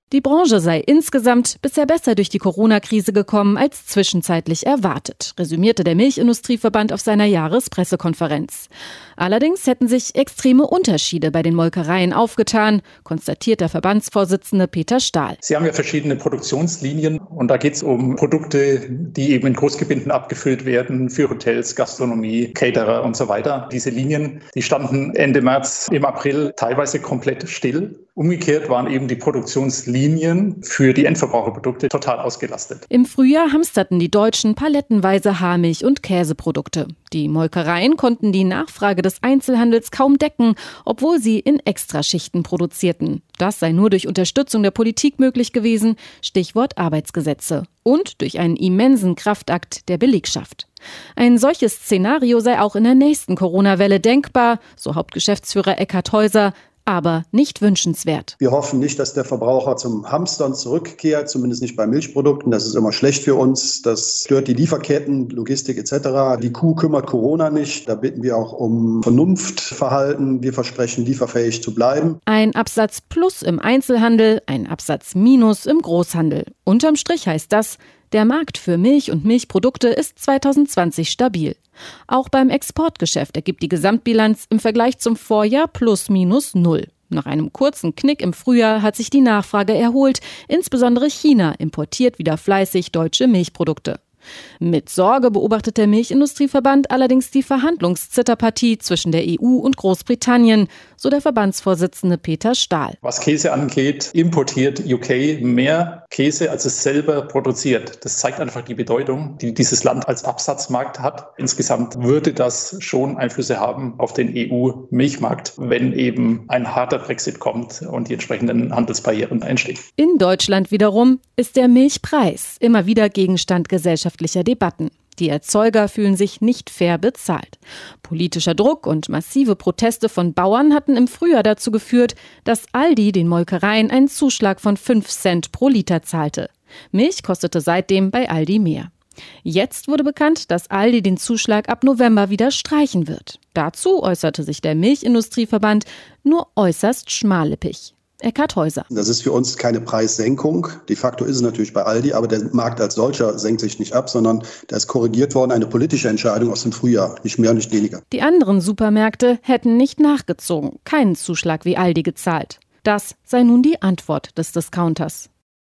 Die Branche sei insgesamt bisher besser durch die Corona-Krise gekommen als zwischenzeitlich erwartet, resümierte der Milchindustrieverband auf seiner Jahrespressekonferenz. Allerdings hätten sich extreme Unterschiede bei den Molkereien aufgetan, konstatiert der Verbandsvorsitzende Peter Stahl. Sie haben ja verschiedene Produktionslinien und da geht es um Produkte, die eben in Großgebinden abgefüllt werden für Hotels, Gastronomie, Caterer und so weiter. Diese Linien, die standen Ende März, im April teilweise komplett still. Umgekehrt waren eben die Produktionslinien für die Endverbraucherprodukte total ausgelastet. Im Frühjahr hamsterten die Deutschen palettenweise Haarmilch- und Käseprodukte. Die Molkereien konnten die Nachfrage des Einzelhandels kaum decken, obwohl sie in Extraschichten produzierten. Das sei nur durch Unterstützung der Politik möglich gewesen, Stichwort Arbeitsgesetze. Und durch einen immensen Kraftakt der Belegschaft. Ein solches Szenario sei auch in der nächsten Corona-Welle denkbar, so Hauptgeschäftsführer Eckhard Heuser, aber nicht wünschenswert. Wir hoffen nicht, dass der Verbraucher zum Hamstern zurückkehrt, zumindest nicht bei Milchprodukten. Das ist immer schlecht für uns. Das stört die Lieferketten, Logistik etc. Die Kuh kümmert Corona nicht. Da bitten wir auch um Vernunftverhalten. Wir versprechen, lieferfähig zu bleiben. Ein Absatz plus im Einzelhandel, ein Absatz minus im Großhandel. Unterm Strich heißt das, der Markt für Milch und Milchprodukte ist 2020 stabil. Auch beim Exportgeschäft ergibt die Gesamtbilanz im Vergleich zum Vorjahr plus minus null. Nach einem kurzen Knick im Frühjahr hat sich die Nachfrage erholt. Insbesondere China importiert wieder fleißig deutsche Milchprodukte. Mit Sorge beobachtet der Milchindustrieverband allerdings die Verhandlungszitterpartie zwischen der EU und Großbritannien, so der Verbandsvorsitzende Peter Stahl. Was Käse angeht, importiert UK mehr Käse, als es selber produziert. Das zeigt einfach die Bedeutung, die dieses Land als Absatzmarkt hat. Insgesamt würde das schon Einflüsse haben auf den EU-Milchmarkt, wenn eben ein harter Brexit kommt und die entsprechenden Handelsbarrieren einstehen. In Deutschland wiederum ist der Milchpreis immer wieder Gegenstand gesellschaftlicher Debatten. Die Erzeuger fühlen sich nicht fair bezahlt. Politischer Druck und massive Proteste von Bauern hatten im Frühjahr dazu geführt, dass Aldi den Molkereien einen Zuschlag von 5 Cent pro Liter zahlte. Milch kostete seitdem bei Aldi mehr. Jetzt wurde bekannt, dass Aldi den Zuschlag ab November wieder streichen wird. Dazu äußerte sich der Milchindustrieverband nur äußerst schmallippig. Eckhard Heuser. Das ist für uns keine Preissenkung. De facto ist es natürlich bei Aldi, aber der Markt als solcher senkt sich nicht ab, sondern da ist korrigiert worden, eine politische Entscheidung aus dem Frühjahr, nicht mehr und nicht weniger. Die anderen Supermärkte hätten nicht nachgezogen, keinen Zuschlag wie Aldi gezahlt. Das sei nun die Antwort des Discounters.